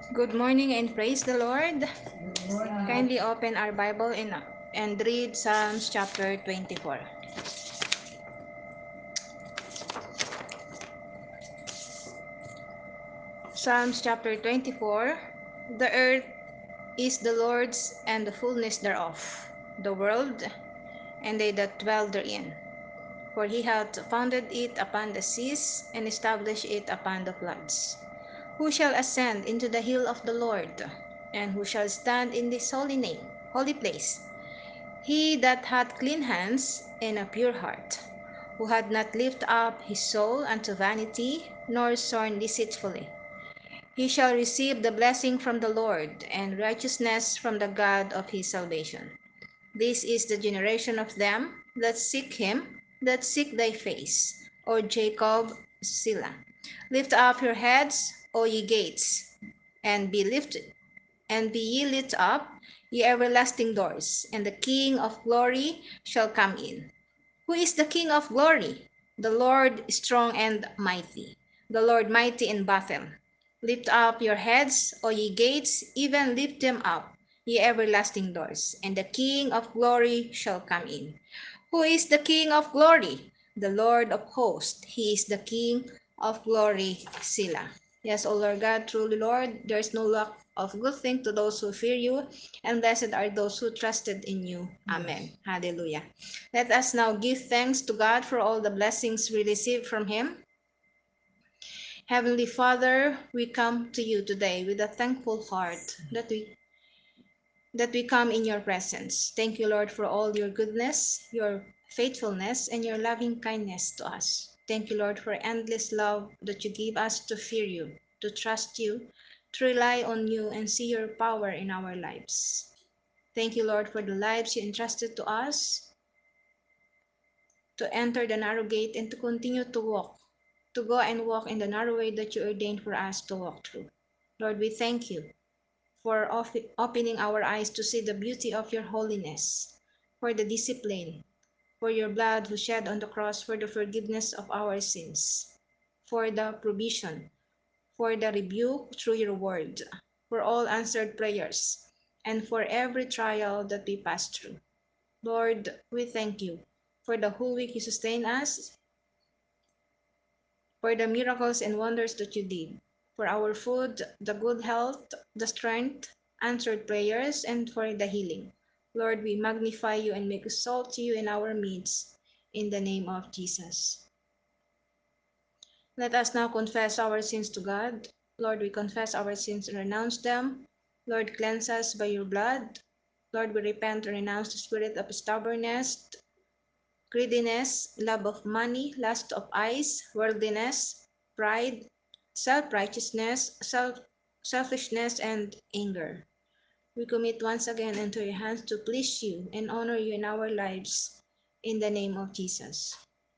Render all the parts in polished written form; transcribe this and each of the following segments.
Good morning and praise the Lord. Kindly open our Bible and read Psalms chapter 24. Psalms chapter 24. The earth is the Lord's and the fullness thereof, the world and they that dwell therein. For he hath founded it upon the seas and established it upon the floods. Who shall ascend into the hill of the Lord? And who shall stand in this holy place? He that hath clean hands and a pure heart, who hath not lifted up his soul unto vanity, nor sworn deceitfully, he shall receive the blessing from the Lord, and righteousness from the God of his salvation. This is the generation of them that seek him, that seek thy face, O Jacob, Selah. Lift up your heads, O ye gates, and be lifted, and be ye lit up, ye everlasting doors, and the King of glory shall come in. Who is the King of glory? The Lord strong and mighty, the Lord mighty in battle. Lift up your heads, O ye gates, even lift them up, ye everlasting doors, and the King of glory shall come in. Who is the King of glory? The Lord of hosts. He is the King of glory, Selah. Yes, O Lord God, truly, Lord, there is no lack of good thing to those who fear you, and blessed are those who trusted in you. Amen. Hallelujah. Let us now give thanks to God for all the blessings we receive from Him. Heavenly Father, we come to you today with a thankful heart that we come in your presence. Thank you, Lord, for all your goodness, your faithfulness, and your loving kindness to us. Thank you, Lord, for endless love that you give us to fear you, to trust you, to rely on you, and see your power in our lives. Thank you, Lord, for the lives you entrusted to us to enter the narrow gate and to continue to walk, to go and walk in the narrow way that you ordained for us to walk through. Lord, we thank you for opening our eyes to see the beauty of your holiness, for the discipline, for your blood who shed on the cross for the forgiveness of our sins, for the provision, for the rebuke through your word, for all answered prayers, and for every trial that we pass through. Lord, we thank you for the whole week you sustain us, for the miracles and wonders that you did, for our food, the good health, the strength, answered prayers, and for the healing. Lord, we magnify you and make exalt to you in our midst, in the name of Jesus. Let us now confess our sins to God. Lord, we confess our sins and renounce them. Lord, cleanse us by your blood. Lord, we repent and renounce the spirit of stubbornness, greediness, love of money, lust of eyes, worldliness, pride, self-righteousness, selfishness, and anger. We commit once again into your hands to please you and honor you in our lives, in the name of Jesus.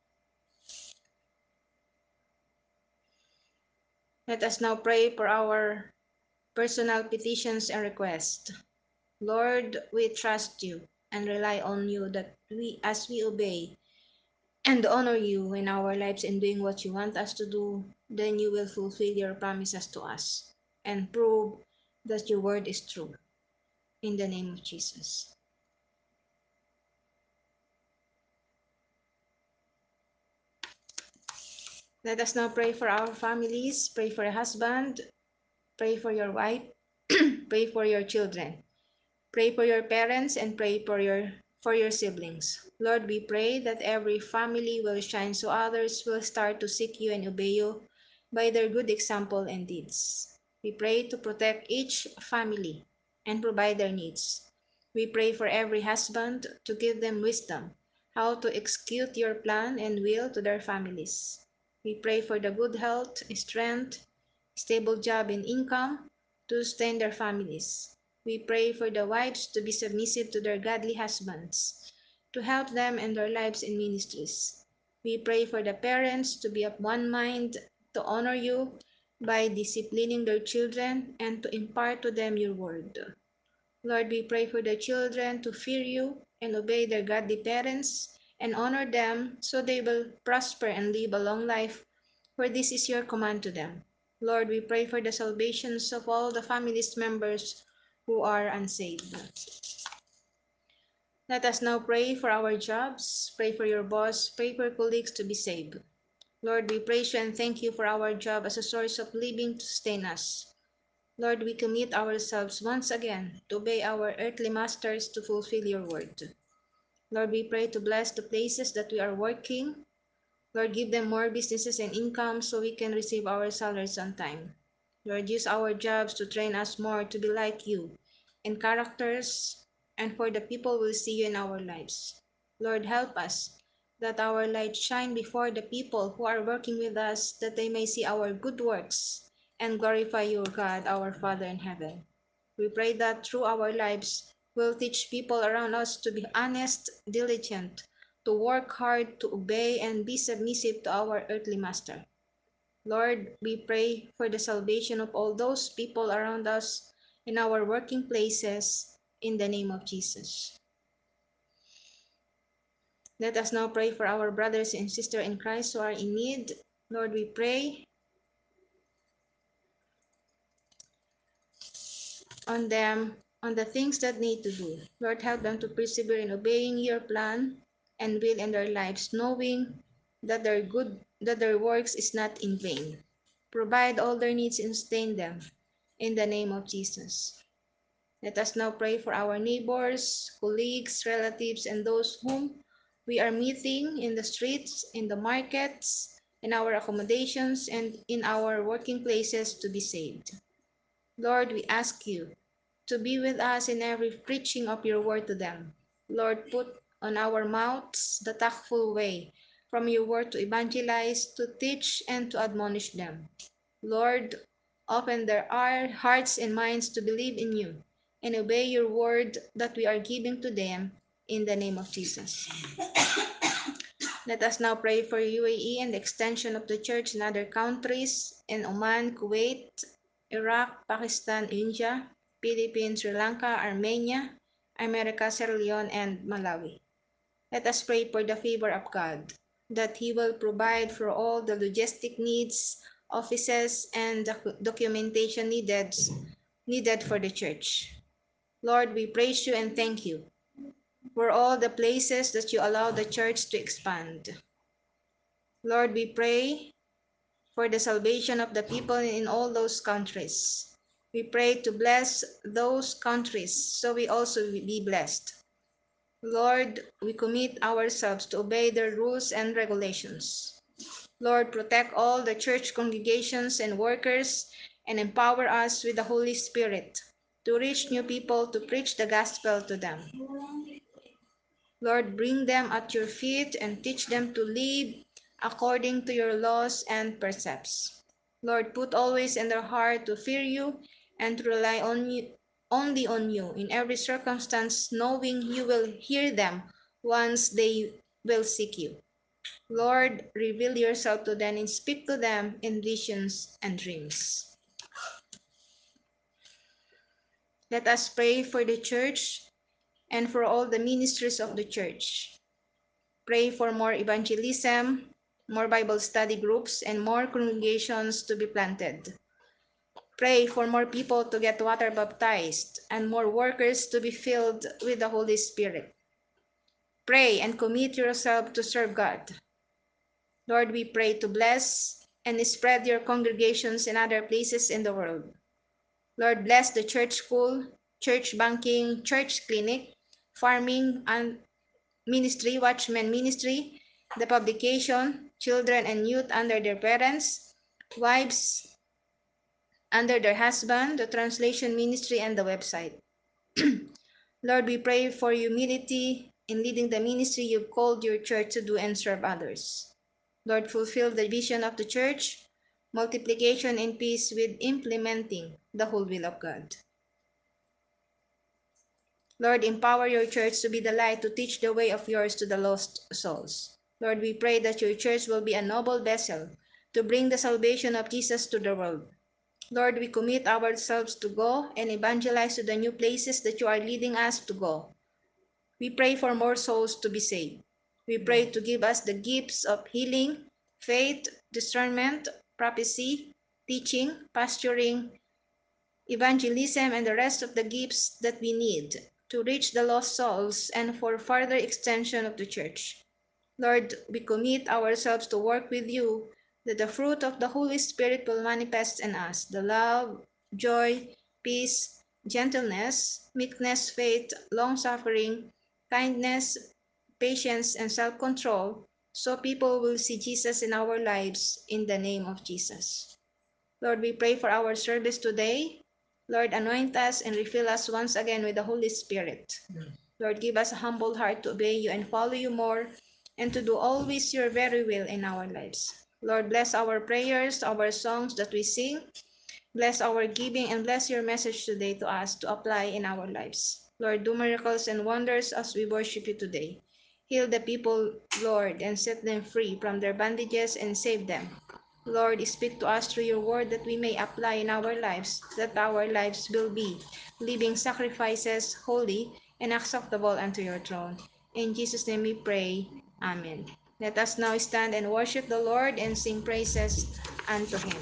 Let us now pray for our personal petitions and requests. Lord, we trust you and rely on you that as we obey and honor you in our lives in doing what you want us to do, then you will fulfill your promises to us and prove that your word is true. In the name of Jesus. Let us now pray for our families, pray for your husband, pray for your wife, pray for your children, pray for your parents, and pray for your siblings. Lord, we pray that every family will shine so others will start to seek you and obey you by their good example and deeds. We pray to protect each family and provide their needs. We pray for every husband to give them wisdom how to execute your plan and will to their families. We pray for the good health, strength, stable job, and income to sustain their families. We pray for the wives to be submissive to their godly husbands, to help them in their lives and ministries. We pray for the parents to be of one mind, to honor you by disciplining their children and to impart to them your word. Lord, we pray for the children to fear you and obey their godly parents and honor them so they will prosper and live a long life, for this is your command to them. Lord, we pray for the salvations of all the families members who are unsaved. Let us now pray for our jobs, pray for your boss, pray for colleagues to be saved. Lord, we praise you and thank you for our job as a source of living to sustain us. Lord, we commit ourselves once again to obey our earthly masters to fulfill your word. Lord, we pray to bless the places that we are working. Lord, give them more businesses and income so we can receive our salaries on time. Lord, use our jobs to train us more to be like you in characters and for the people will see you in our lives. Lord, help us that our light shine before the people who are working with us, that they may see our good works and glorify your God, our Father in heaven. We pray that through our lives, we'll teach people around us to be honest, diligent, to work hard, to obey, and be submissive to our earthly master. Lord, we pray for the salvation of all those people around us in our working places in the name of Jesus. Let us now pray for our brothers and sisters in Christ who are in need. Lord, we pray on them, on the things that need to do. Lord, help them to persevere in obeying your plan and will in their lives, knowing that their works is not in vain. Provide all their needs and sustain them in the name of Jesus. Let us now pray for our neighbors, colleagues, relatives, and those whom we are meeting in the streets, in the markets, in our accommodations, and in our working places to be saved. Lord, we ask you to be with us in every preaching of your word to them. Lord, put on our mouths the tactful way from your word to evangelize, to teach, and to admonish them. Lord, open their hearts and minds to believe in you and obey your word that we are giving to them in the name of Jesus. Let us now pray for UAE and the extension of the church in other countries in Oman, Kuwait, Iraq, Pakistan, India, Philippines, Sri Lanka, Armenia, America, Sierra Leone, and Malawi. Let us pray for the favor of God, that He will provide for all the logistic needs, offices, and documentation needed for the church. Lord, we praise you and thank you for all the places that you allow the church to expand. Lord, we pray for the salvation of the people in all those countries. We pray to bless those countries so we also be blessed. Lord, we commit ourselves to obey the rules and regulations. Lord, protect all the church congregations and workers and empower us with the Holy Spirit to reach new people, to preach the gospel to them. Lord, bring them at your feet and teach them to live according to your laws and precepts. Lord, put always in their heart to fear you and to rely on you, only on you in every circumstance, knowing you will hear them once they will seek you. Lord, reveal yourself to them and speak to them in visions and dreams. Let us pray for the church and for all the ministries of the church. Pray for more evangelism, more Bible study groups, and more congregations to be planted. Pray for more people to get water baptized and more workers to be filled with the Holy Spirit. Pray and commit yourself to serve God. Lord, we pray to bless and spread your congregations in other places in the world. Lord, bless the church school, church banking, church clinic, farming and ministry, watchman ministry, the publication, children and youth under their parents, wives under their husband, the translation ministry, and the website. Lord, we pray for humility in leading the ministry you've called your church to do and serve others. Lord, fulfill the vision of the church, multiplication and peace with implementing the whole will of God. Lord, empower your church to be the light to teach the way of yours to the lost souls. Lord, we pray that your church will be a noble vessel to bring the salvation of Jesus to the world. Lord, we commit ourselves to go and evangelize to the new places that you are leading us to go. We pray for more souls to be saved. We pray to give us the gifts of healing, faith, discernment, prophecy, teaching, pastoring, evangelism, and the rest of the gifts that we need to reach the lost souls and for further extension of the church. Lord, we commit ourselves to work with you, that the fruit of the Holy Spirit will manifest in us the love, joy, peace, gentleness, meekness, faith, long suffering, kindness, patience, and self control, so people will see Jesus in our lives in the name of Jesus. Lord, we pray for our service today. Lord, anoint us and refill us once again with the Holy Spirit. Lord, give us a humble heart to obey you and follow you more and to do always your very will in our lives. Lord, bless our prayers, our songs that we sing. Bless our giving and bless your message today to us to apply in our lives. Lord, do miracles and wonders as we worship you today. Heal the people, Lord, and set them free from their bandages and save them. Lord, speak to us through your word that we may apply in our lives, that our lives will be living sacrifices, holy and acceptable unto your throne. In Jesus' name we pray. Amen. Let us now stand and worship the Lord and sing praises unto him.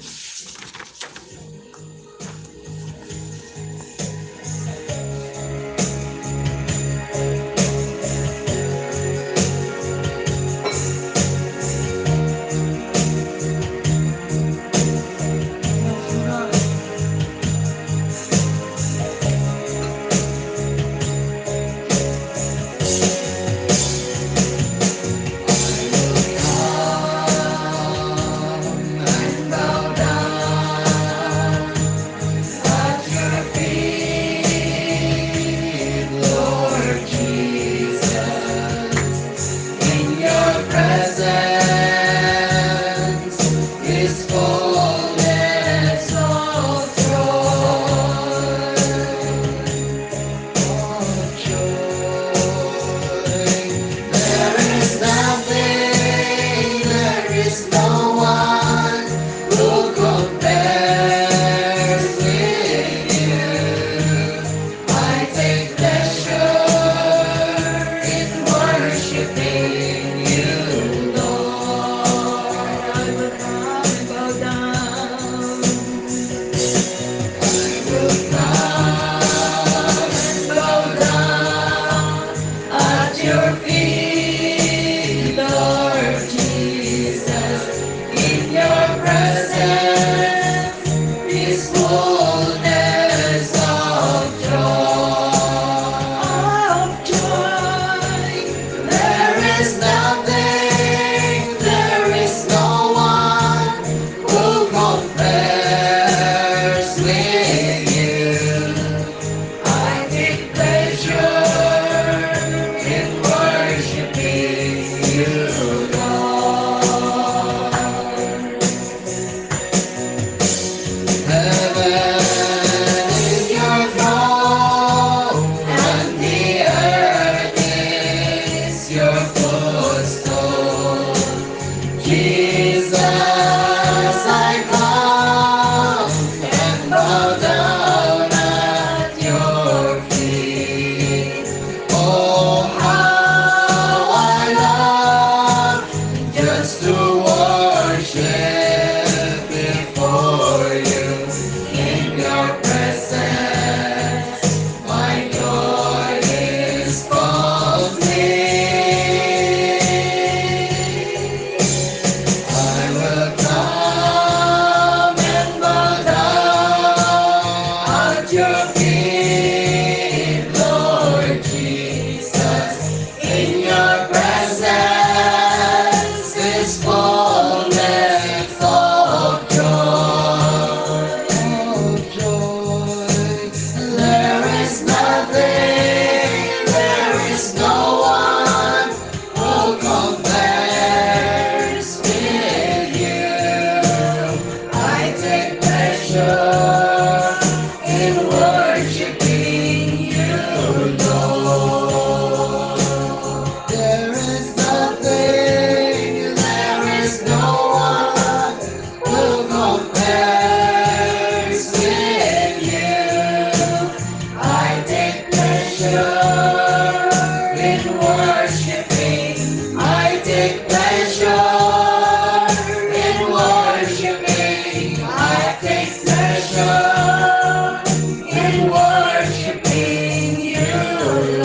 come in worshiping you,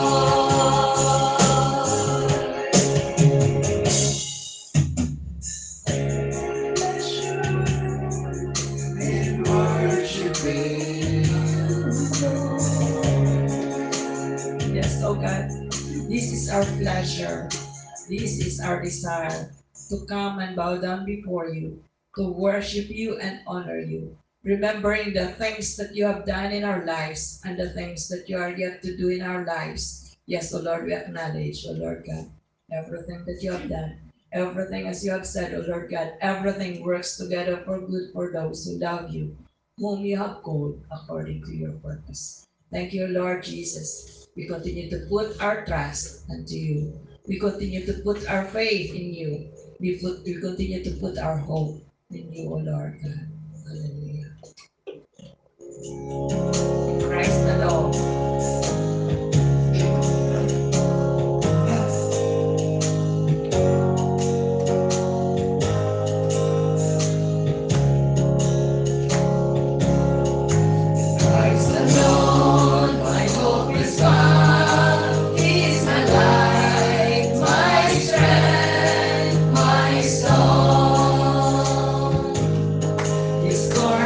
in worshiping you. Yes, oh God, this is our pleasure. This is our desire to come and bow down before you, to worship you and honor you, remembering the things that you have done in our lives and the things that you are yet to do in our lives. Yes, O Lord, we acknowledge, O Lord God, everything that you have done, everything as you have said, O Lord God, everything works together for good for those who love you, whom you have called according to your purpose. Thank you, Lord Jesus. We continue to put our trust unto you. We continue to put our faith in you. We continue to put our hope in you, O Lord God. Hallelujah. Christ alone. Christ alone, my hope is found. He is my light, my strength, my song. His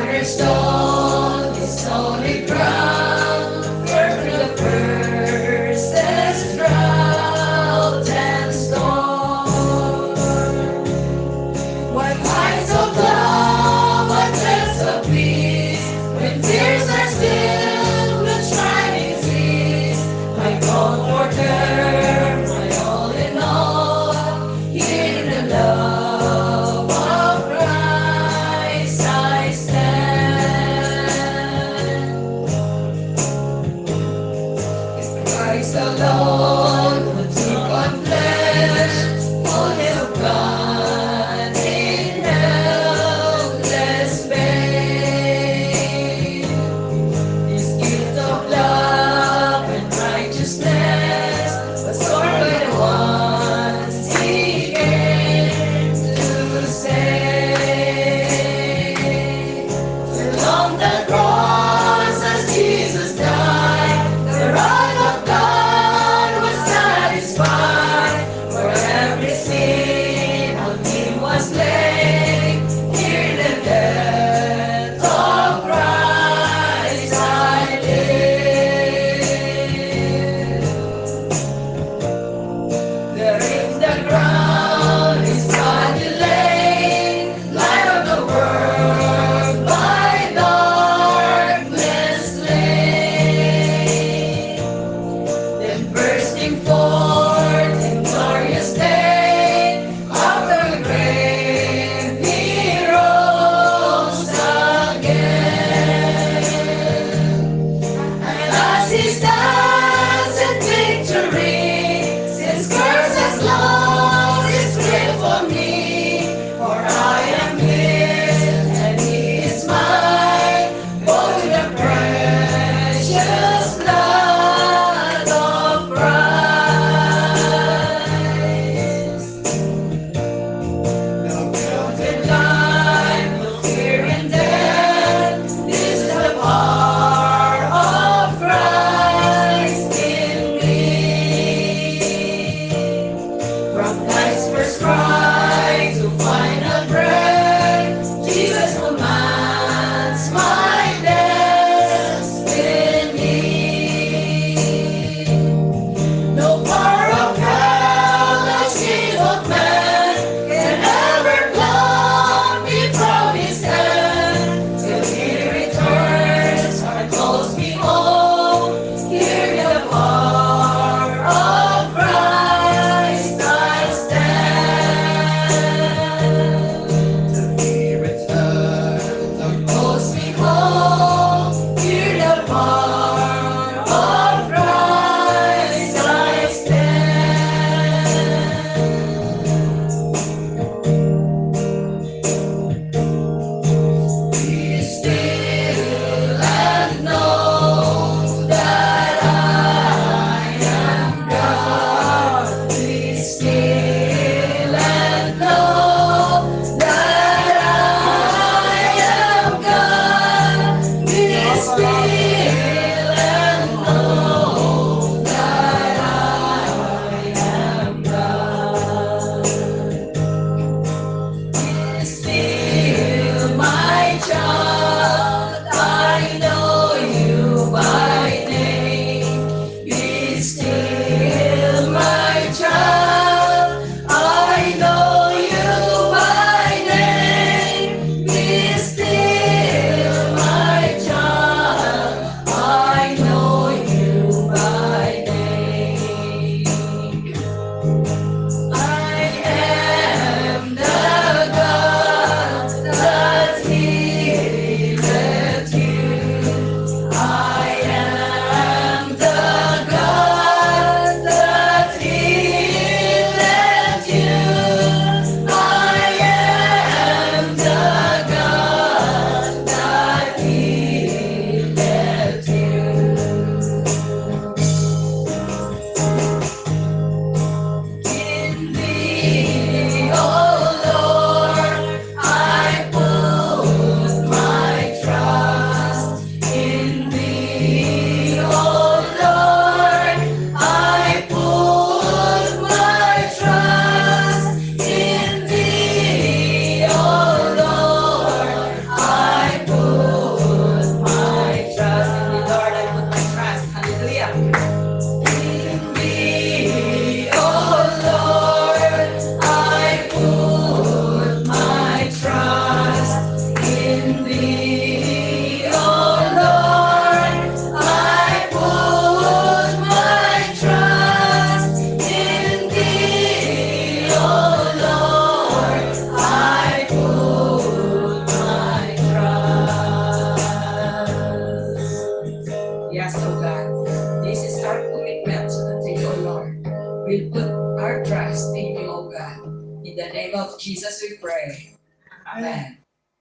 of Jesus we pray. Amen.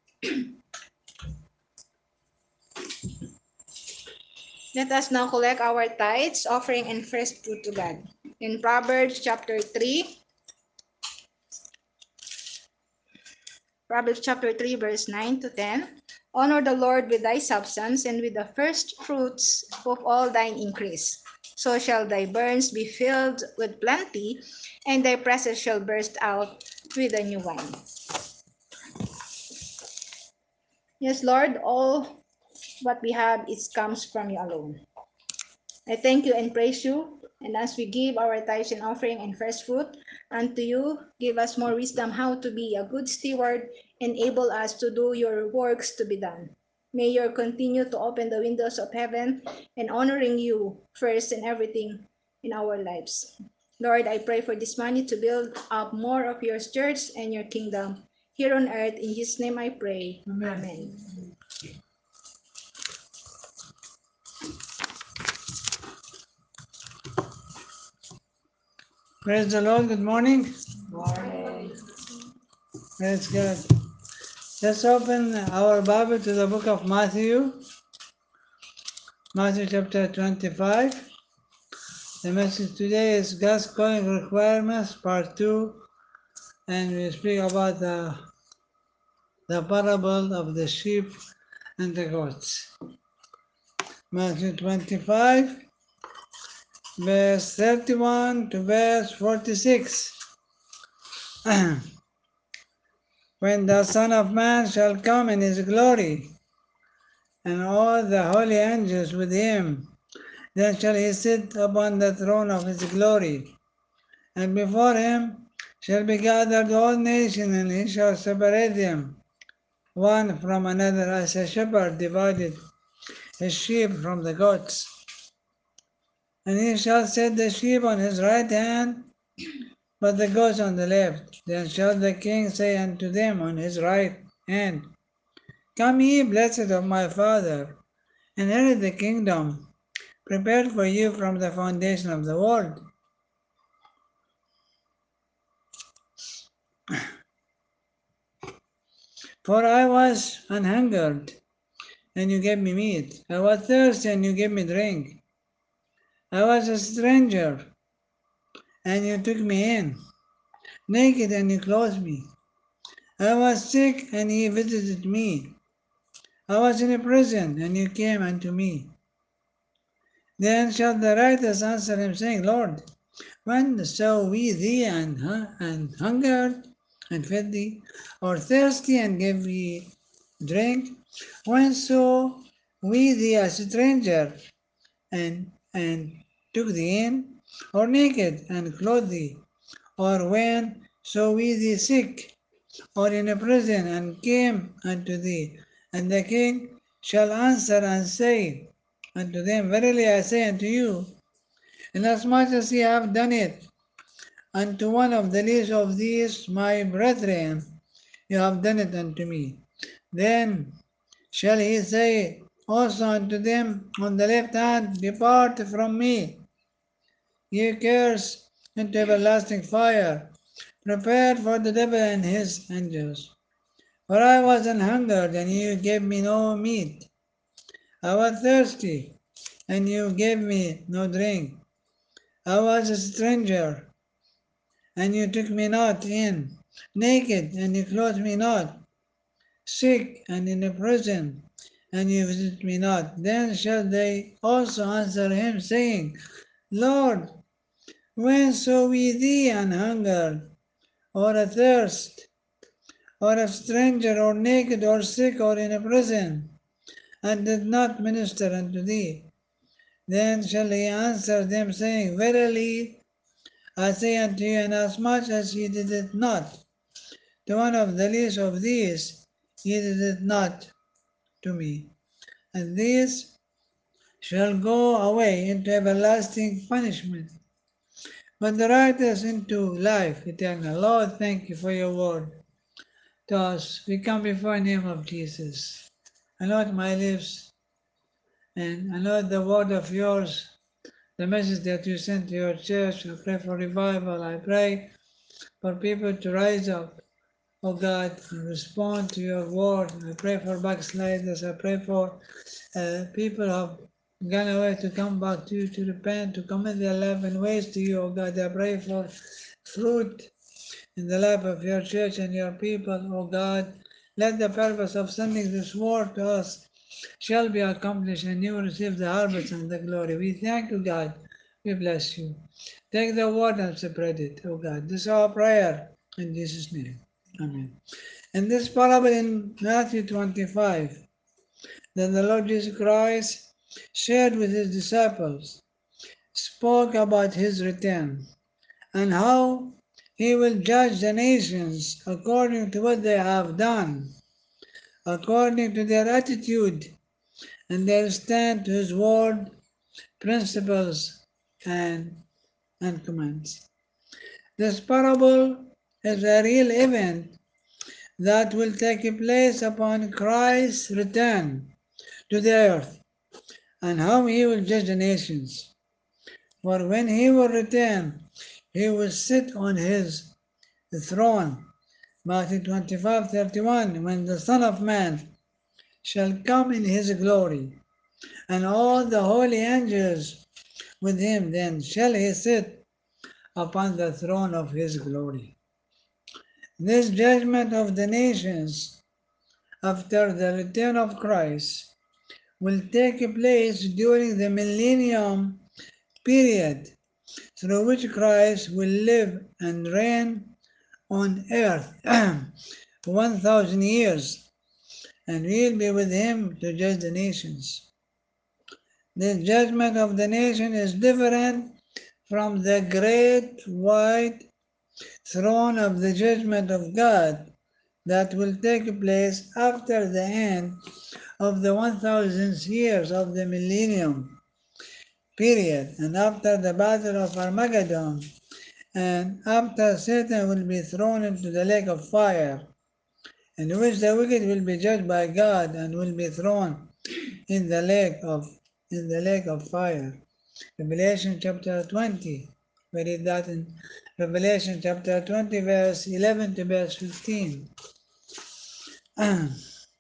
Let us now collect our tithes, offering, and first fruit to God. In Proverbs chapter 3, Proverbs chapter 3, verse 9 to 10. Honor the Lord with thy substance and with the first fruits of all thine increase. So shall thy barns be filled with plenty, and thy presses shall burst out with a new wine. Yes, Lord, all what we have is comes from you alone. I thank you and praise you. And as we give our tithes and offering and first fruit unto you, give us more wisdom how to be a good steward, enable us to do your works to be done. May you continue to open the windows of heaven and honoring you first in everything in our lives. Lord, I pray for this money to build up more of your church and your kingdom here on earth. In Jesus' name I pray. Amen. Praise the Lord. Good morning. Morning. Praise God. Let's open our Bible to the book of Matthew, Matthew chapter 25. The message today is God's calling requirements, part 2, and we speak about the parable of the sheep and the goats. Matthew 25, verse 31 to verse 46. When the Son of Man shall come in his glory, and all the holy angels with him, then shall he sit upon the throne of his glory. And before him shall be gathered all nations, and he shall separate them one from another, as a shepherd divided his sheep from the goats. And he shall set the sheep on his right hand, but the goats on the left. Then shall the king say unto them on his right hand, Come ye, blessed of my Father, inherit the kingdom prepared for you from the foundation of the world. For I was an hungered, and you gave me meat. I was thirsty, and you gave me drink. I was a stranger, and you took me in. Naked, and you clothed me. I was sick, and ye visited me. I was in a prison, and you came unto me. Then shall the righteous answer him, saying, Lord, when saw we thee and hungered, and fed thee, or thirsty, and gave thee drink? When saw we thee a stranger, and took thee in, or naked, and clothed thee? Or when saw we thee sick, or in a prison, and came unto thee? And the king shall answer and say unto them, Verily I say unto you, inasmuch as ye have done it unto one of the least of these my brethren, you have done it unto me. Then shall he say also unto them on the left hand, Depart from me, ye cursed, into everlasting fire, prepared for the devil and his angels. For I was an hungered, and you gave me no meat. I was thirsty, and you gave me no drink. I was a stranger, and you took me not in. Naked, and you clothed me not. Sick, and in a prison, and you visit me not. Then shall they also answer him, saying, Lord, when saw we thee an hungered, or athirst, or a stranger, or naked, or sick, or in a prison, and did not minister unto thee? Then shall he answer them, saying, Verily I say unto you, inasmuch as ye did it not to one of the least of these, ye did it not to me. And these shall go away into everlasting punishment, but the righteous into life eternal. Lord, thank you for your word to us. We come before the name of Jesus. Anoint my lips and anoint the word of yours, the message that you sent to your church. I pray for revival. I pray for people to rise up oh God, and respond to your word. I pray for backsliders. I pray for people who have gone away to come back to you, to repent, to commit their life and ways to you, oh God. I pray for fruit in the life of your church and your people, O God. Let the purpose of sending this word to us shall be accomplished, and you will receive the harvest and the glory. We thank you, God. We bless you. Take the word and spread it, O God. This is our prayer in Jesus' name. Amen. In this parable in Matthew 25, that the Lord Jesus Christ shared with his disciples, spoke about his return and how he will judge the nations according to what they have done, according to their attitude and their stand to his word, principles, and, and commands. This parable is a real event that will take place upon Christ's return to the earth and how he will judge the nations. For when he will return, he will sit on his throne. Matthew 25:31, when the Son of Man shall come in his glory, and all the holy angels with him, then shall he sit upon the throne of his glory. This judgment of the nations after the return of Christ will take place during the millennium period through which Christ will live and reign on earth 1,000 years, and we'll be with him to judge the nations. The judgment of the nation is different from the great white throne of the judgment of God that will take place after the end of the 1,000 years of the millennium period, and after the battle of Armageddon, and after Satan will be thrown into the lake of fire, in which the wicked will be judged by God and will be thrown in the lake of fire. Revelation chapter 20. We read that in Revelation chapter 20, verse 11 to verse 15. And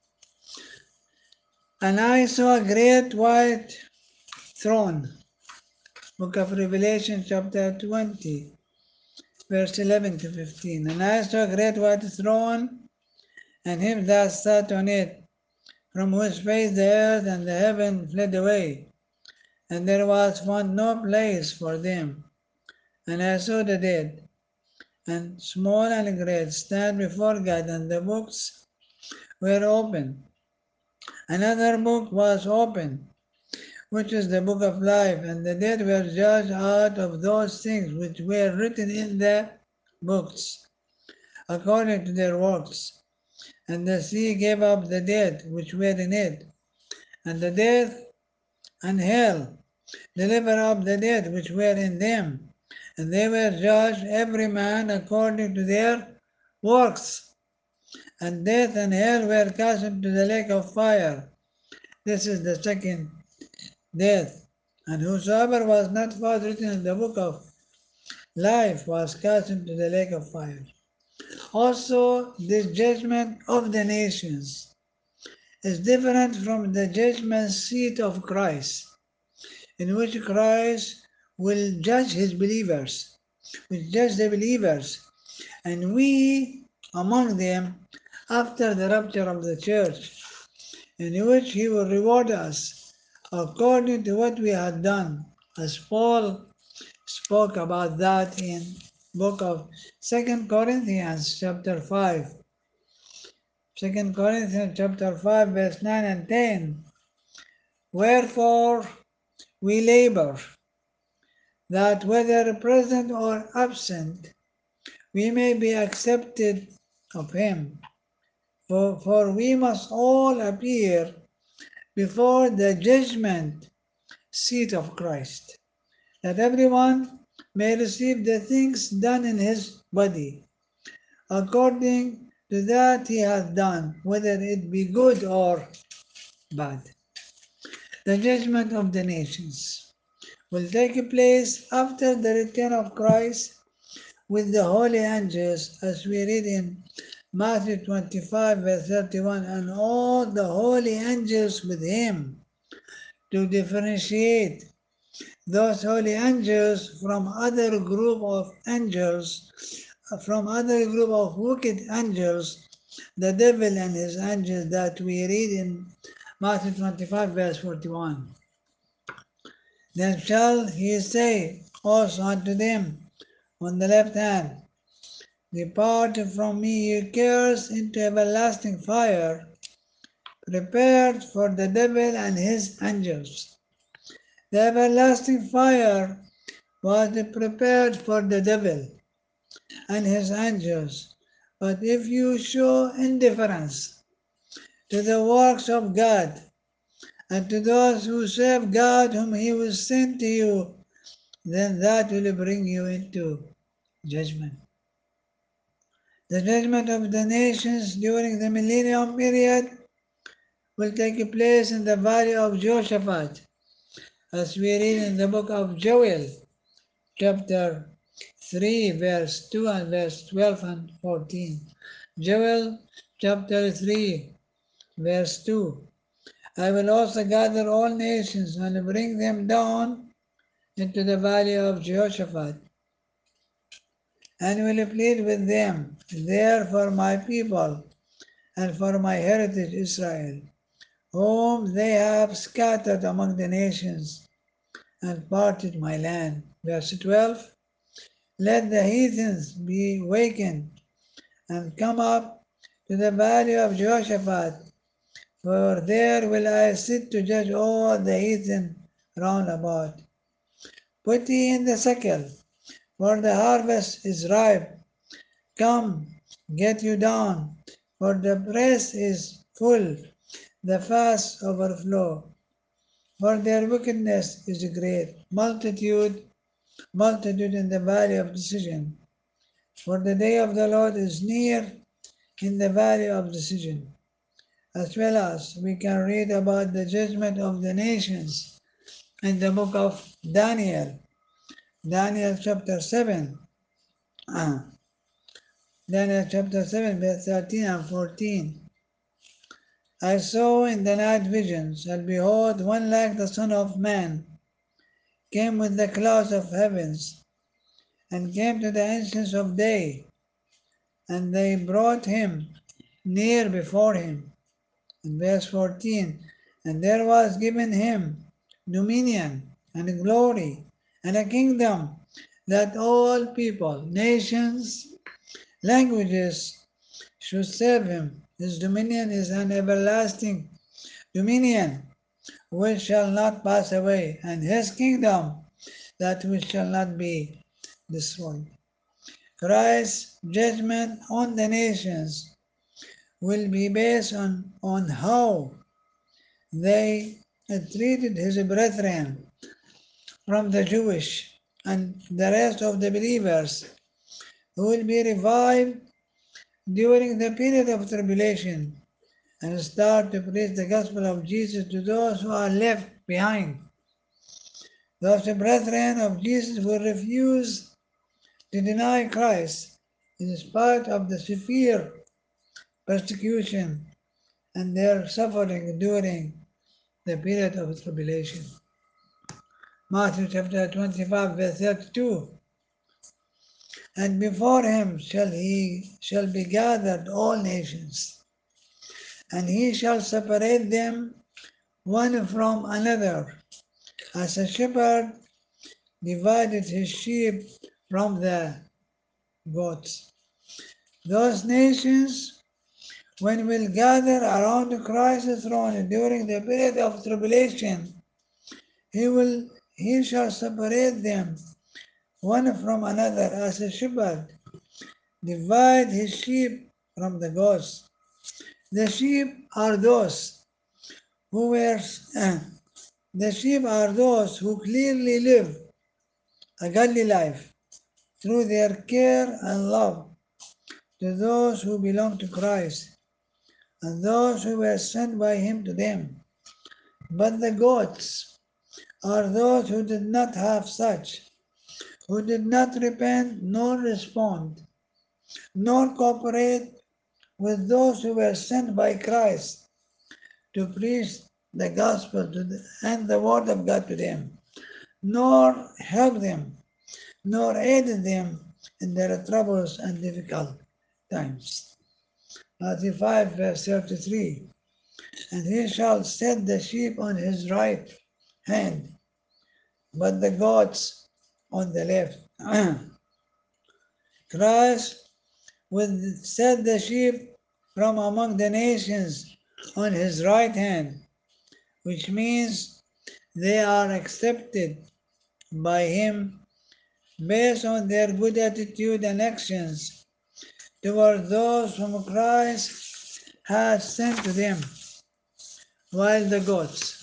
I saw a great white throne. Book of Revelation chapter 20, verse 11 to 15. And I saw a great white throne, and him that sat on it, from whose face the earth and the heaven fled away, and there was found no place for them. And I saw the dead, and small and great, stand before God, and the books were opened. Another book was opened, which is the book of life, and the dead were judged out of those things which were written in the books, according to their works. And the sea gave up the dead which were in it, and the death and hell delivered up the dead which were in them, and they were judged every man according to their works. And death and hell were cast into the lake of fire. This is the second death. And whosoever was not found written in the book of life was cast into the lake of fire. Also, this judgment of the nations is different from the judgment seat of Christ, in which Christ will judge his believers, will judge the believers, and we among them after the rapture of the church, in which he will reward us according to what we had done, as Paul spoke about that in book of 2 Corinthians chapter 5. 2 Corinthians chapter 5 verse 9 and 10. Wherefore we labor, that whether present or absent, we may be accepted of him. For we must all appear before the judgment seat of Christ, that everyone may receive the things done in his body, according to that he hath done, whether it be good or bad. The judgment of the nations will take place after the return of Christ with the holy angels, as we read in Matthew 25, verse 31, and all the holy angels with him, to differentiate those holy angels from other group of angels, from other group of wicked angels, the devil and his angels that we read in Matthew 25, verse 41. Then shall he say also unto them on the left hand, depart from me, ye cursed, into everlasting fire, prepared for the devil and his angels. The everlasting fire was prepared for the devil and his angels. But if you show indifference to the works of God and to those who serve God whom he will send to you, then that will bring you into judgment. The judgment of the nations during the millennium period will take place in the valley of Jehoshaphat, as we read in the book of Joel, chapter 3, verse 2 and verse 12 and 14. Joel chapter 3, verse 2. I will also gather all nations and bring them down into the valley of Jehoshaphat, and will plead with them there for my people and for my heritage Israel, whom they have scattered among the nations and parted my land. Verse 12. Let the heathens be wakened and come up to the valley of Jehoshaphat, for there will I sit to judge all the heathen round about. Put ye in the sickle, for the harvest is ripe. Come, get you down, for the press is full, the fast overflow. For their wickedness is great, multitude in the valley of decision. For the day of the Lord is near in the valley of decision. As well as we can read about the judgment of the nations in the book of Daniel, Daniel chapter 7. Daniel chapter 7, verse 13 and 14. I saw in the night visions, and behold, one like the Son of Man came with the clouds of heavens, and came to the entrance of day, and they brought him near before him. In verse 14, and there was given him dominion and glory and a kingdom, that all people, nations, languages should serve him. His dominion is an everlasting dominion which shall not pass away, and his kingdom that which shall not be destroyed. Christ's judgment on the nations will be based on how they treated his brethren from the Jewish and the rest of the believers who will be revived during the period of tribulation and start to preach the gospel of Jesus to those who are left behind. Those brethren of Jesus will refuse to deny Christ in spite of the severe persecution and their suffering during the period of tribulation. Matthew chapter 25, verse 32. And before him shall be gathered all nations, and he shall separate them one from another, as a shepherd divided his sheep from the goats. Those nations, when will gather around Christ's throne during the period of tribulation, he shall separate them one from another, as a shepherd divide his sheep from the goats. The sheep are those who were the sheep are those who clearly live a godly life through their care and love to those who belong to Christ and those who were sent by him to them. But the goats are those who did not have such, who did not repent nor respond, nor cooperate with those who were sent by Christ to preach the gospel and the word of God to them, nor help them, nor aided them in their troubles and difficult times. Matthew 5, verse 33. And he shall set the sheep on his right hand, but the goats on the left. Christ will set the sheep from among the nations on his right hand, which means they are accepted by him based on their good attitude and actions toward those whom Christ has sent to them. While the goats,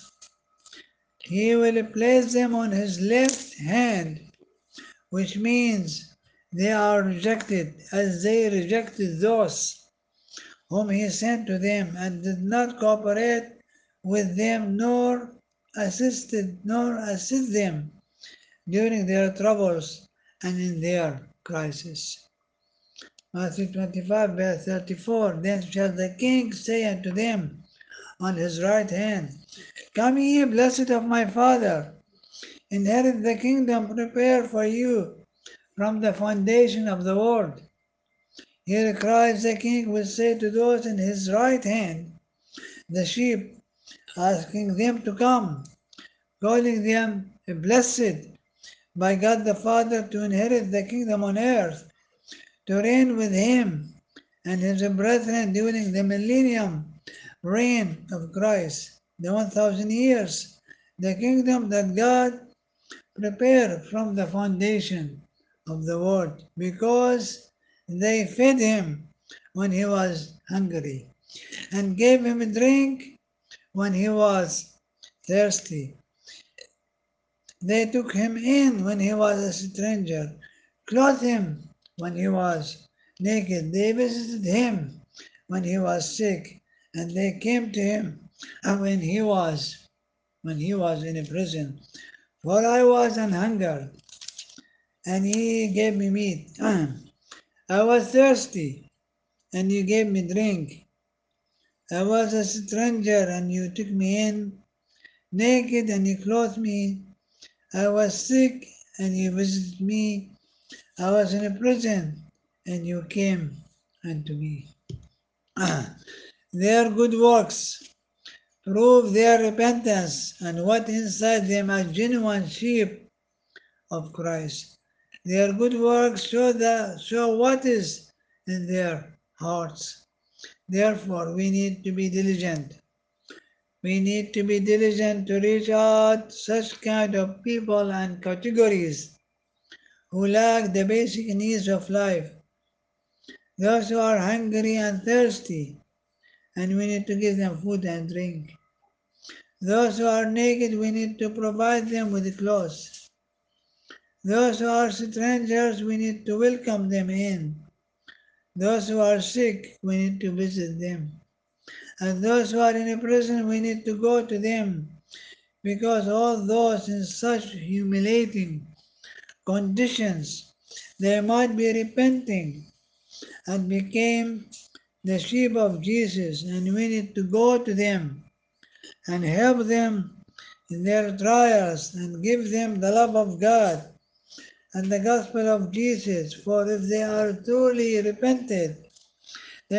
he will place them on his left hand, which means they are rejected as they rejected those whom he sent to them and did not cooperate with them nor assist them during their troubles and in their crisis. Matthew 25, verse 34. Then shall the king say unto them on his right hand, Come ye, blessed of my Father, inherit the kingdom prepared for you from the foundation of the world. Here Christ the King will say to those in his right hand, the sheep, asking them to come, calling them blessed by God the Father to inherit the kingdom on earth, to reign with him and his brethren during the millennium reign of Christ, the 1,000 years, the kingdom that God prepared from the foundation of the world, because they fed him when he was hungry and gave him drink when he was thirsty. They took him in when he was a stranger, clothed him when he was naked. They visited him when he was sick, and they came to him when he was in a prison. For I was an hunger, and he gave me meat. I was thirsty, and you gave me drink. I was a stranger, and you took me in. Naked, and you clothed me. I was sick, and you visited me. I was in a prison, and you came unto me. Their good works prove their repentance and what inside them are genuine sheep of Christ. Their good works show what is in their hearts. Therefore, we need to be diligent. We need to be diligent to reach out such kind of people and categories who lack the basic needs of life. Those who are hungry and thirsty, and we need to give them food and drink. Those who are naked, we need to provide them with clothes. Those who are strangers, we need to welcome them in. Those who are sick, we need to visit them. And those who are in a prison, we need to go to them, because all those in such humiliating conditions, they might be repenting and became the sheep of Jesus, and we need to go to them and help them in their trials and give them the love of God and the gospel of Jesus. For if they are truly repented, they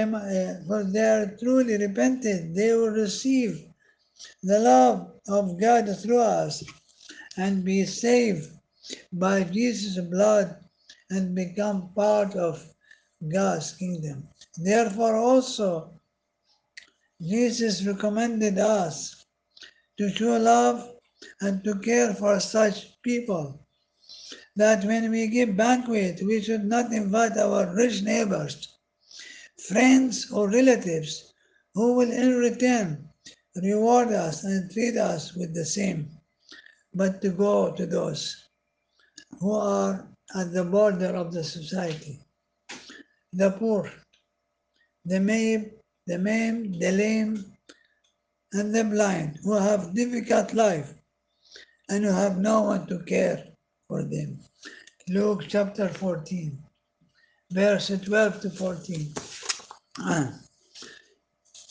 will receive the love of God through us and be saved by Jesus' blood and become part of God's kingdom. Therefore also, Jesus recommended us to show love and to care for such people, that when we give banquet, we should not invite our rich neighbors, friends, or relatives who will in return reward us and treat us with the same, but to go to those who are at the border of the society, the poor, the maimed, the lame, and the blind, who have difficult life and who have no one to care for them. Luke chapter 14, verse 12 to 14.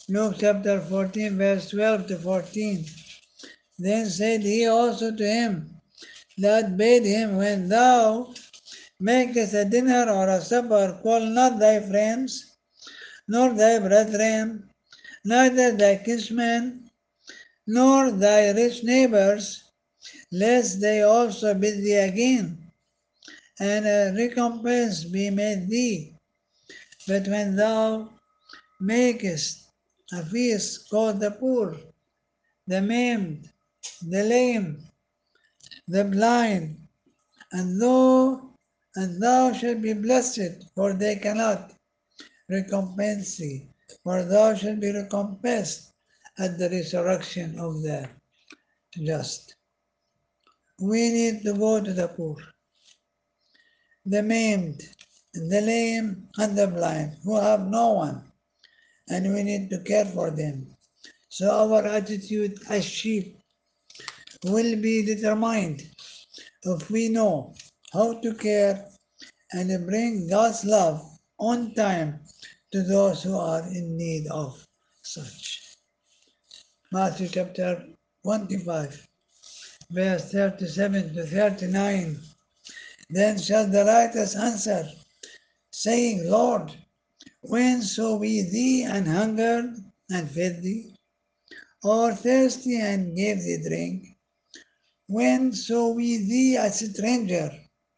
Luke chapter 14, verse 12 to 14. Then said he also to him that bade him, When thou makest a dinner or a supper, call not thy friends, nor thy brethren, neither thy kinsmen, nor thy rich neighbors, lest they also bid thee again, and a recompense be made thee. But when thou makest a feast, call the poor, the maimed, the lame, the blind, and thou shalt be blessed, for they cannot recompense thee, for thou shalt be recompensed at the resurrection of the just. We need to go to the poor, the maimed, the lame, and the blind, who have no one, and we need to care for them. So our attitude as sheep will be determined if we know how to care and bring God's love on time to those who are in need of such. Matthew chapter 25, verse 37 to 39. Then shall the righteous answer, saying, Lord, when saw we thee and hungered and fed thee, or thirsty and gave thee drink? When saw we thee a stranger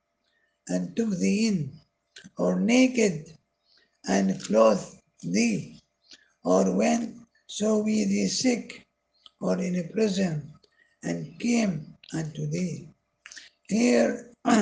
and took thee in, or naked and clothed thee? Or when saw we thee sick or in a prison and came unto thee? Here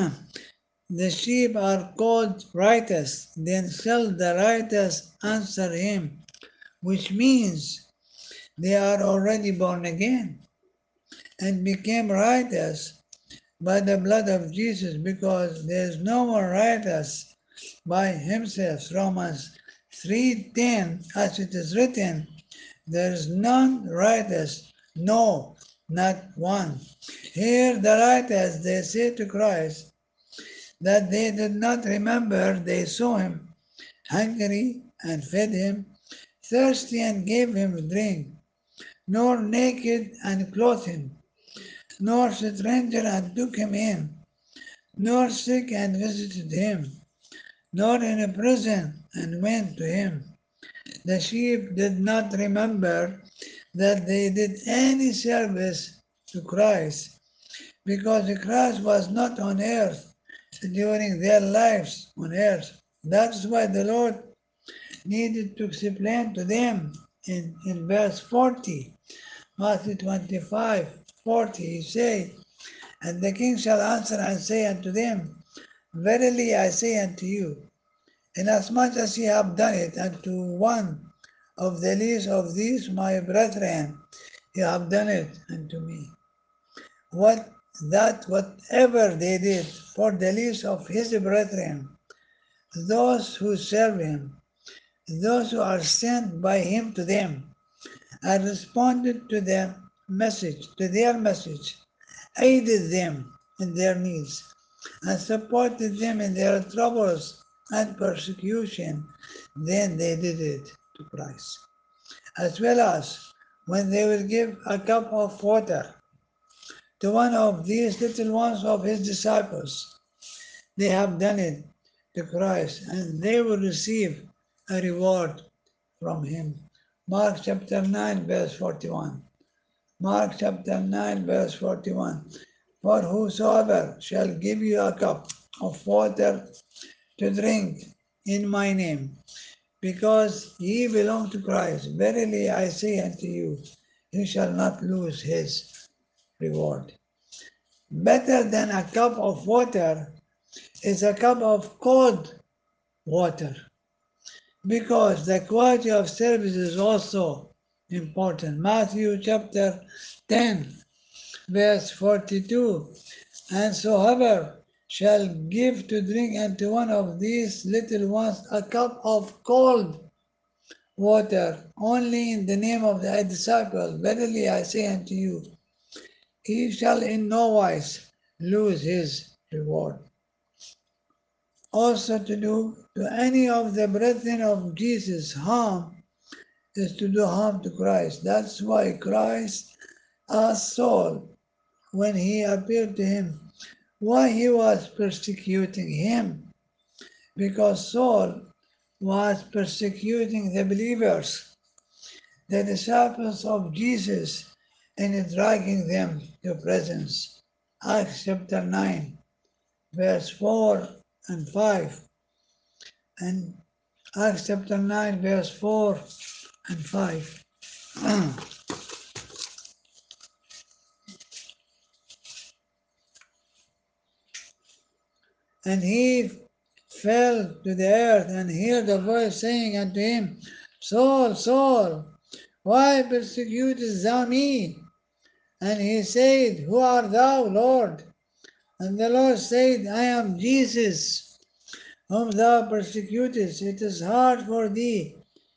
the sheep are called righteous. Then shall the righteous answer him, which means they are already born again and became righteous by the blood of Jesus, because there is no more righteous by himself. Romans 3:10, as it is written, there is none righteous, no, not one. Here the righteous, they say to Christ that they did not remember they saw him hungry and fed him, thirsty and gave him drink, nor naked and clothed him, nor stranger and took him in, nor sick and visited him, nor in a prison and went to him. The sheep did not remember that they did any service to Christ, because Christ was not on earth during their lives on earth. That's why the Lord needed to explain to them in verse 40, Matthew 25:40. He said, And the king shall answer and say unto them, Verily I say unto you, inasmuch as ye have done it unto one of the least of these my brethren, ye have done it unto me. Whatever they did for the least of his brethren, those who serve him, those who are sent by him to them, and responded to their message, aided them in their needs, and supported them in their troubles and persecution, then they did it to Christ. As well as when they will give a cup of water to one of these little ones of his disciples, they have done it to Christ, and they will receive a reward from him. Mark chapter 9, verse 41. Mark chapter 9, verse 41. For whosoever shall give you a cup of water to drink in my name, because ye belong to Christ, verily I say unto you, he shall not lose his reward. Better than a cup of water is a cup of cold water, because the quality of service is also important. Matthew chapter 10, verse 42. And soever shall give to drink unto one of these little ones a cup of cold water, only in the name of thy disciple, verily I say unto you, he shall in no wise lose his reward. Also to do to any of the brethren of Jesus harm is to do harm to Christ. That's why Christ asked Saul when he appeared to him why he was persecuting him, because Saul was persecuting the believers, the disciples of Jesus, and dragging them to prisons. Acts chapter 9, verse 4 and 5, and Acts chapter 9, verse 4 and 5. And he fell to the earth and heard a voice saying unto him, Saul, Saul, why persecutest thou me? And he said, Who art thou, Lord? And the Lord said, I am Jesus, whom thou persecutest. It is hard for thee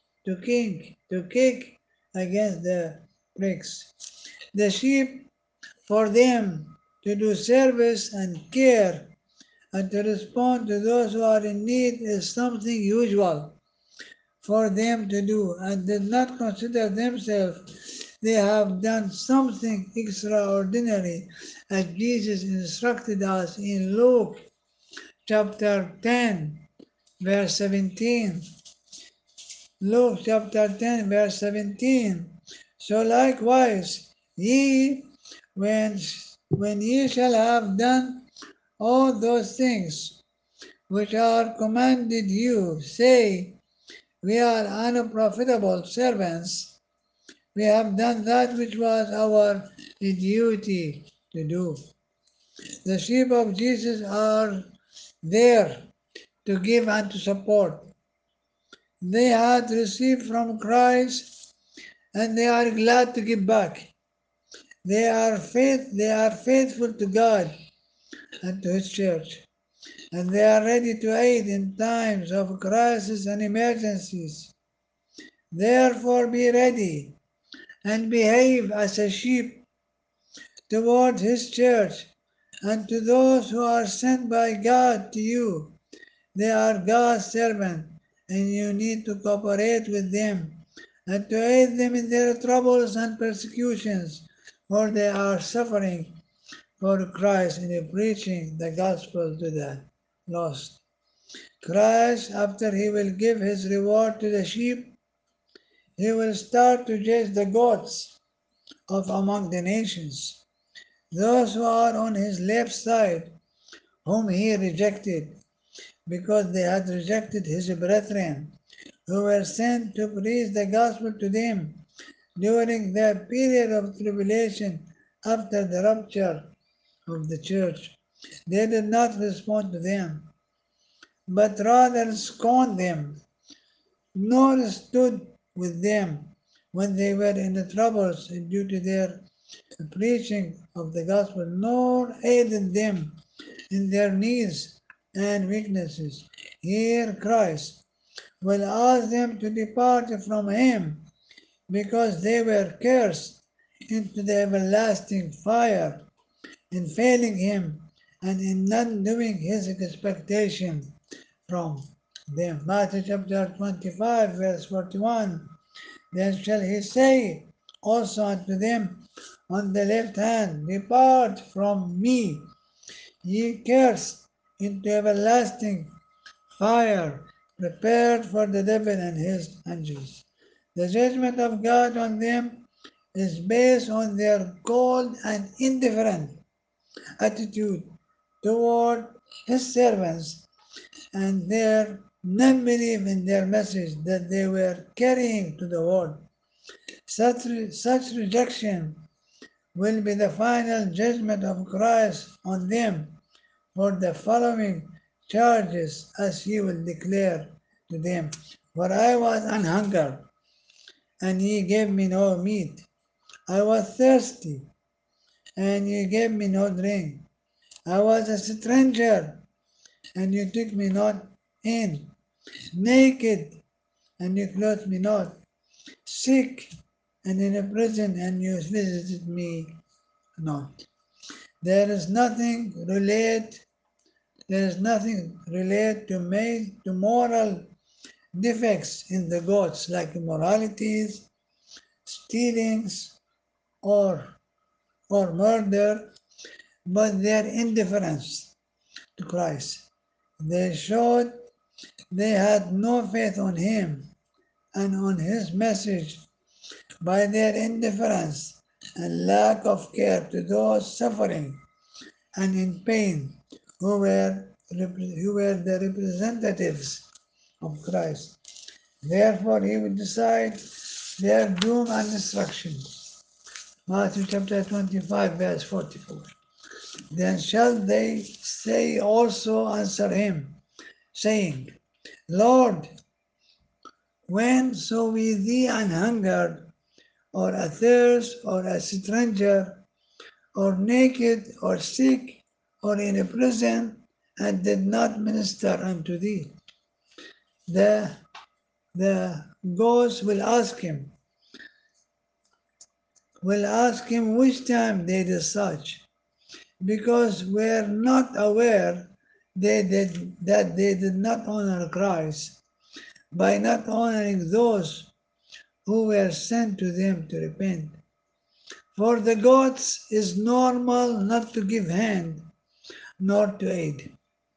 to kick against the pricks. The sheep, for them to do service and care and to respond to those who are in need is something usual for them to do, and did not consider themselves they have done something extraordinary, as Jesus instructed us in Luke chapter 10, verse 17. Luke chapter 10, verse 17. So likewise, ye, when, when ye shall have done all those things which are commanded you, say, We are unprofitable servants. We have done that which was our duty to do. The sheep of Jesus are there to give and to support. They had received from Christ and they are glad to give back. They are faithful to God and to His church, and they are ready to aid in times of crisis and emergencies. Therefore be ready and behave as a sheep toward His church and to those who are sent by God to you. They are God's servants, and you need to cooperate with them and to aid them in their troubles and persecutions, for they are suffering for Christ in preaching the gospel to the lost. Christ, after He will give His reward to the sheep, He will start to judge the goats of among the nations, those who are on His left side, whom He rejected, because they had rejected His brethren, who were sent to preach the gospel to them during the period of tribulation after the rapture of the church. They did not respond to them, but rather scorned them, nor stood with them when they were in the troubles due to their preaching of the gospel, nor aided them in their needs and weaknesses. Here Christ will ask them to depart from Him because they were cursed into the everlasting fire in failing Him and in not doing His expectation from them. Matthew chapter 25, verse 41. Then shall He say also unto them on the left hand, Depart from me, ye cursed, into everlasting fire, prepared for the devil and his angels. The judgment of God on them is based on their cold and indifferent attitude toward His servants and their non-belief in their message that they were carrying to the world. Such rejection will be the final judgment of Christ on them for the following charges, as He will declare to them. For I was an hunger, and ye gave me no meat. I was thirsty, and ye gave me no drink. I was a stranger, and you took me not in. Naked, and you clothed me not. Sick, and in a prison, and you visited me not. There is nothing related to moral defects in the goats like immoralities, stealings, or, or murder, but their indifference to Christ. They showed they had no faith on Him and on His message by their indifference and lack of care to those suffering and in pain who were the representatives of Christ. Therefore, He will decide their doom and destruction. Matthew chapter 25, verse 44. Then shall they say also answer him, saying, Lord, when saw we thee an hungered, or athirst, or a stranger, or naked, or sick, or in a prison, and did not minister unto thee? The, the ghost will ask him which time they did such, because we're not aware that they did not honor Christ by not honoring those who were sent to them to repent. For the gods is normal not to give hand, nor to aid,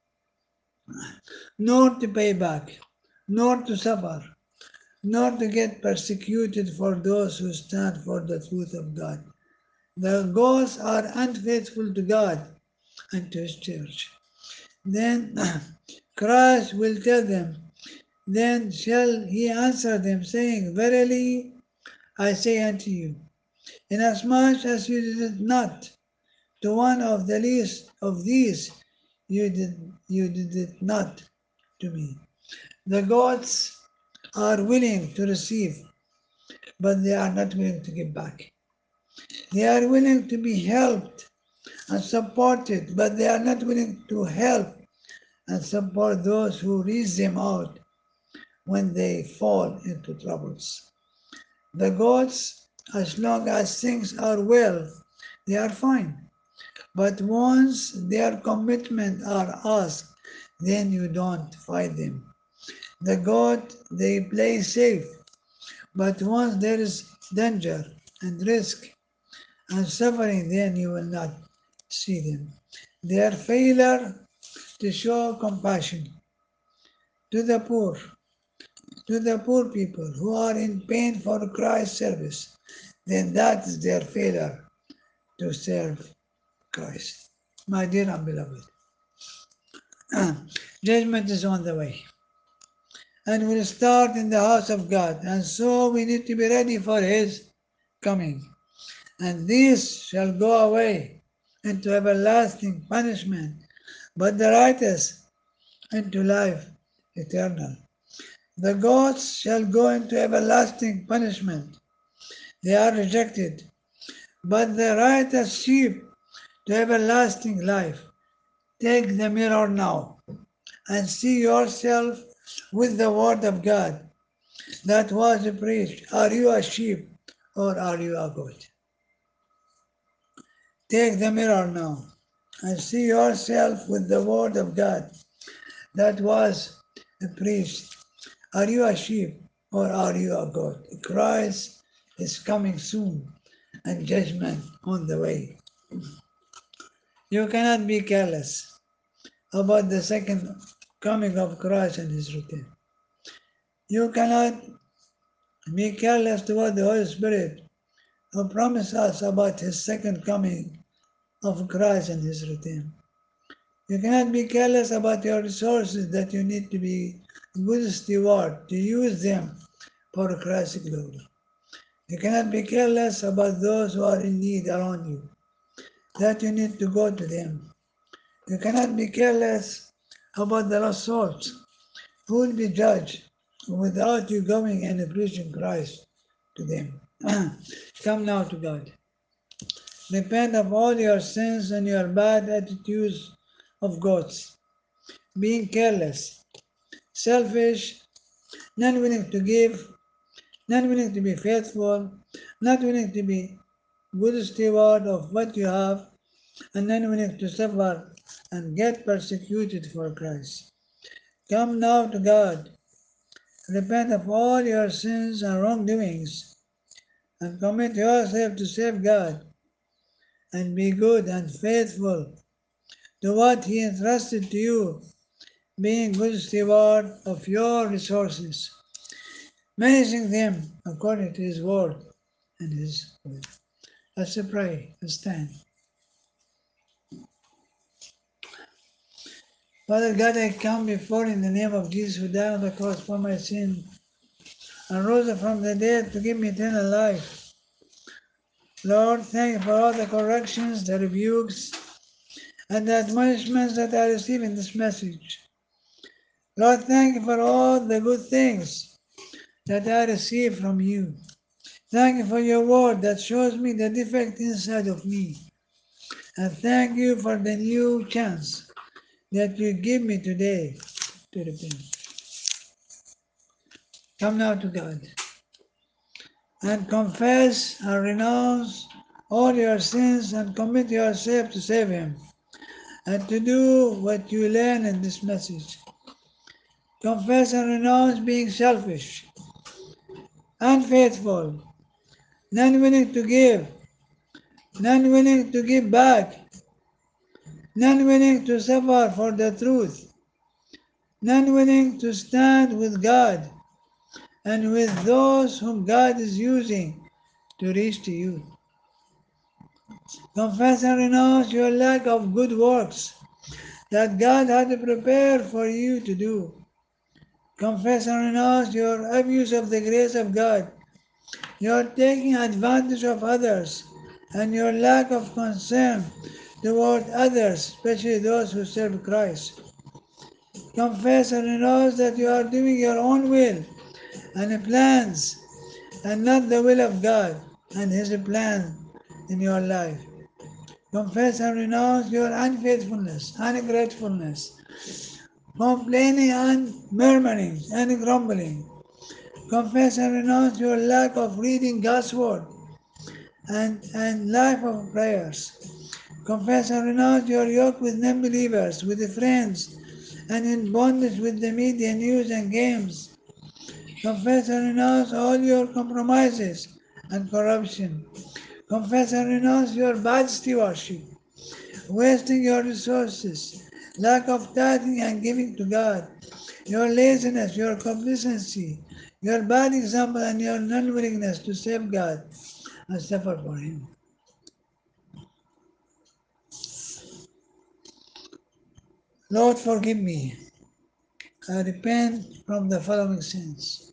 nor to pay back, nor to suffer, nor to get persecuted for those who stand for the truth of God. The gods are unfaithful to God and to His church. Then Christ will tell them, then shall He answer them, saying, Verily I say unto you, inasmuch as you did it not to one of the least of these, you did it not to me. The gods are willing to receive, but they are not willing to give back. They are willing to be helped and supported, but they are not willing to help and support those who reach them out when they fall into troubles. The gods, as long as things are well, they are fine. But once their commitment are asked, then you don't fight them. The God they play safe, but once there is danger and risk and suffering, then you will not see them. Their failure to show compassion to the poor people who are in pain for Christ's service, then that is their failure to serve Christ. My dear and beloved, judgment is on the way and will start in the house of God, and so we need to be ready for His coming. And these shall go away into everlasting punishment, but the righteous into life eternal. The gods shall go into everlasting punishment. They are rejected, but the righteous sheep to everlasting life. Take the mirror now and see yourself with the word of God that was preached. Are you a sheep or are you a goat? Take the mirror now and see yourself with the word of God that was preached. Are you a sheep or are you a goat? Christ is coming soon and judgment on the way. You cannot be careless about the second coming of Christ and His return. You cannot be careless toward the Holy Spirit who promised us about His second coming of Christ and His return. You cannot be careless about your resources that you need to be good steward to use them for Christ's glory. You cannot be careless about those who are in need around you, that you need to go to them. You cannot be careless about the lost souls who will be judged without you going and preaching Christ to them. Come now to God. Repent of all your sins and your bad attitudes of gods, being careless, selfish, not willing to give, not willing to be faithful, not willing to be good steward of what you have, and not willing to suffer and get persecuted for Christ. Come now to God. Repent of all your sins and wrongdoings, and commit yourself to save God, and be good and faithful to what He entrusted to you, being good steward of your resources, managing them according to His word and His will. Let's pray and stand. Father God, I come before in the name of Jesus who died on the cross for my sin and rose from the dead to give me eternal life. Lord, thank you for all the corrections, the rebukes, and the admonishments that I receive in this message. Lord, thank you for all the good things that I receive from you. Thank you for your word that shows me the defect inside of me. And thank you for the new chance that you give me today to repent. Come now to God and confess and renounce all your sins and commit yourself to save Him and to do what you learn in this message. Confess and renounce being selfish, unfaithful, none willing to give, none willing to give back, none willing to suffer for the truth, none willing to stand with God and with those whom God is using to reach to you. Confess and renounce your lack of good works that God had prepared for you to do. Confess and renounce your abuse of the grace of God, your taking advantage of others, and your lack of concern toward others, especially those who serve Christ. Confess and renounce that you are doing your own will and plans and not the will of God and His plan in your life. Confess and renounce your unfaithfulness, ungratefulness, complaining and murmuring and grumbling. Confess and renounce your lack of reading God's word and life of prayers. Confess and renounce your yoke with non-believers, with the friends, and in bondage with the media, news, and games. Confess and renounce all your compromises and corruption. Confess and renounce your bad stewardship, wasting your resources, lack of tithing and giving to God, your laziness, your complacency, your bad example, and your non-willingness to save God and suffer for Him. Lord, forgive me. I repent from the following sins.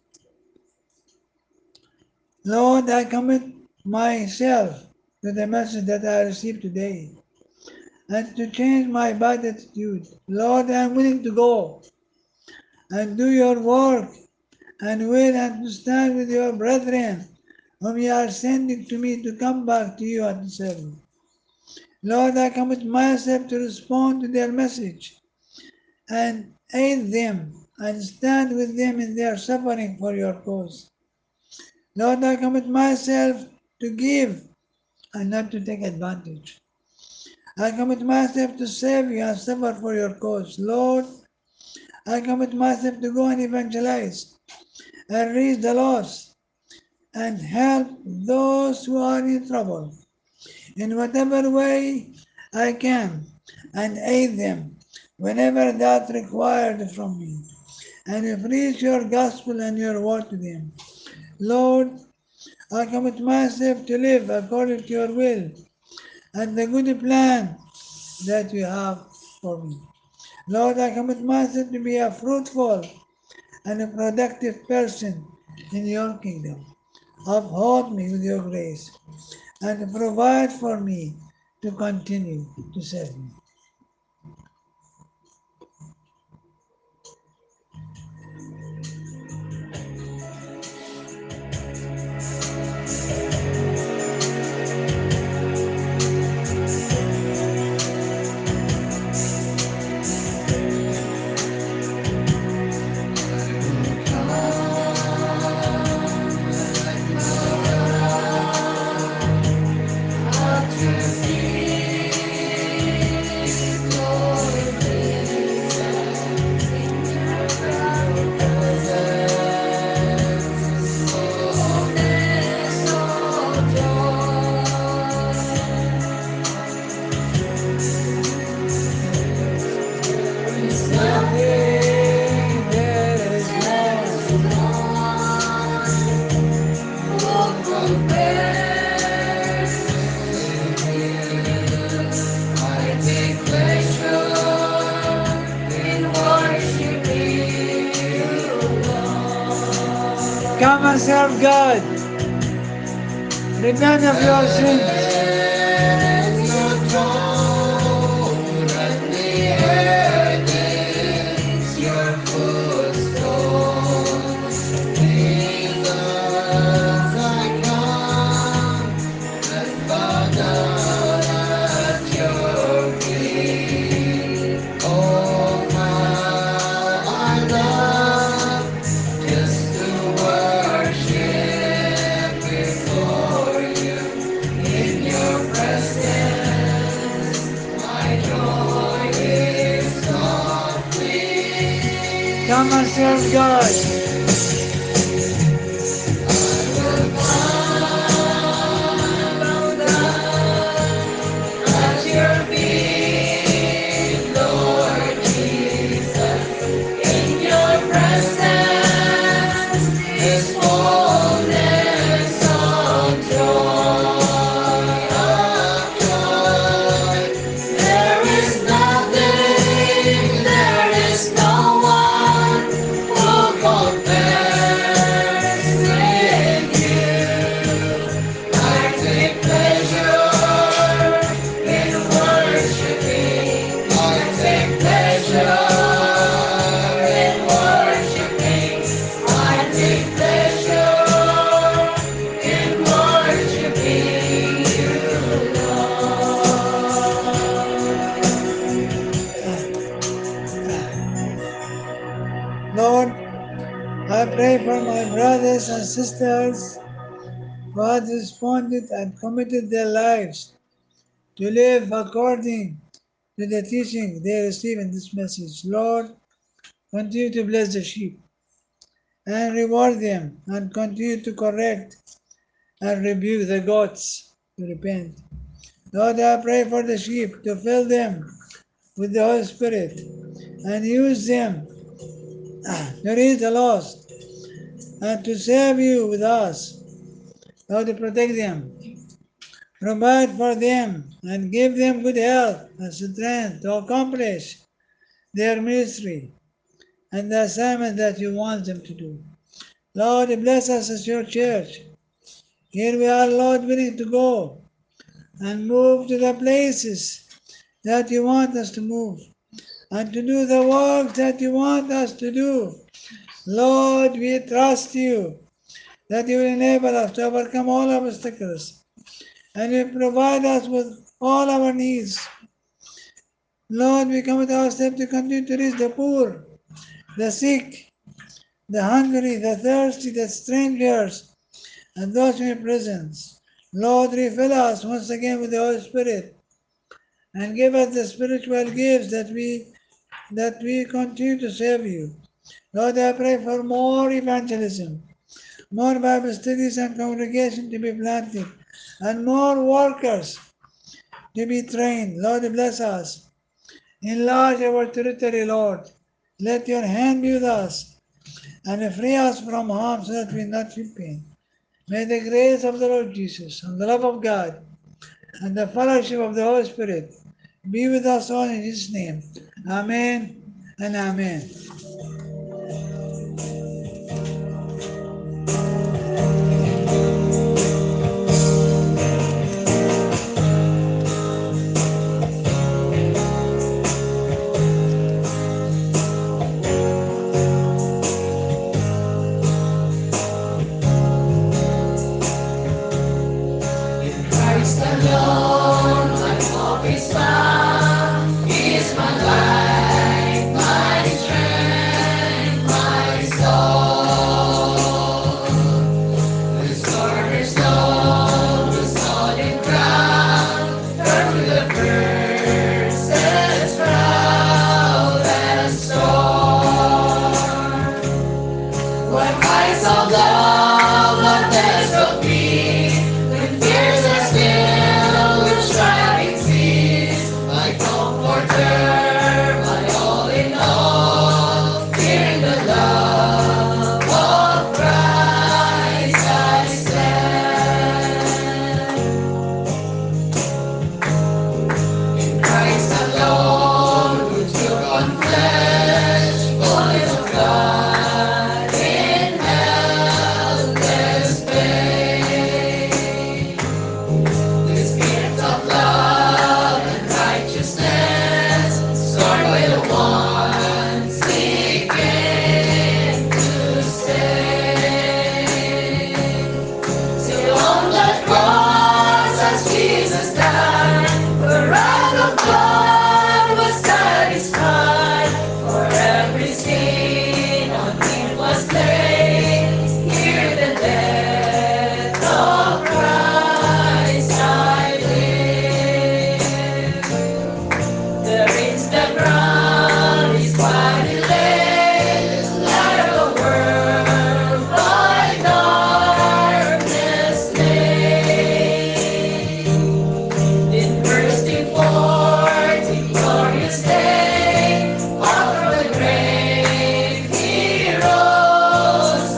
Lord, I commit myself to the message that I received today and to change my bad attitude. Lord, I am willing to go and do your work and will and to stand with your brethren whom you are sending to me to come back to you and serve you. Lord, I commit myself to respond to their message and aid them and stand with them in their suffering for your cause. Lord, I commit myself to give and not to take advantage. I commit myself to save you and suffer for your cause. Lord, I commit myself to go and evangelize and reach the lost and help those who are in trouble in whatever way I can and aid them whenever that's required from me and preach your gospel and your word to them. Lord, I commit myself to live according to your will and the good plan that you have for me. Lord, I commit myself to be a fruitful and a productive person in your kingdom. Uphold me with your grace and provide for me to continue to serve you. and serve God. Repent of your sins. Come and serve God. Lord, I pray for my brothers and sisters who have responded and committed their lives to live according to the teaching they receive in this message. Lord, continue to bless the sheep and reward them and continue to correct and rebuke the goats to repent. Lord, I pray for the sheep to fill them with the Holy Spirit and use them to reach the lost and to serve you with us. Lord, to protect them, provide for them, and give them good health and strength to accomplish their ministry and the assignment that you want them to do. Lord, bless us as your church. Here we are, Lord, willing to go and move to the places that you want us to move and to do the work that you want us to do. Lord, we trust you that you will enable us to overcome all obstacles and you provide us with all our needs. Lord, we commit ourselves to continue to reach the poor, the sick, the hungry, the thirsty, the strangers, and those in your presence. Lord, refill us once again with the Holy Spirit and give us the spiritual gifts that we continue to serve you. Lord, I pray for more evangelism, more Bible studies and congregation to be planted, and more workers to be trained. Lord, bless us. Enlarge our territory, Lord. Let your hand be with us and free us from harm so that we not feel pain. May the grace of the Lord Jesus and the love of God and the fellowship of the Holy Spirit be with us all in His name. Amen and amen. Christ alone, my hope is found. He is my life, my strength. of God was satisfied, for every sin on him was laid. Here the death of Christ I live. There is the ground, his body laid, light of the world by darkness slain. In bursting forth in glorious day, out from the grave he rose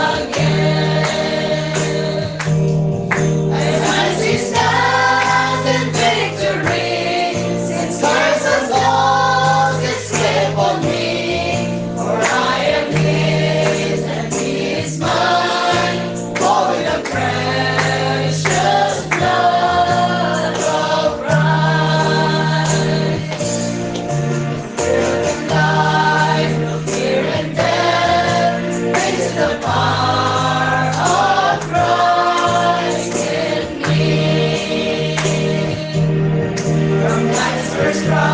again. As he stands in victory, since curses all escape on me, for I am his and he is mine, for the precious blood of Christ. Life, no fear and death, praise the power of Christ in me. From life's first cry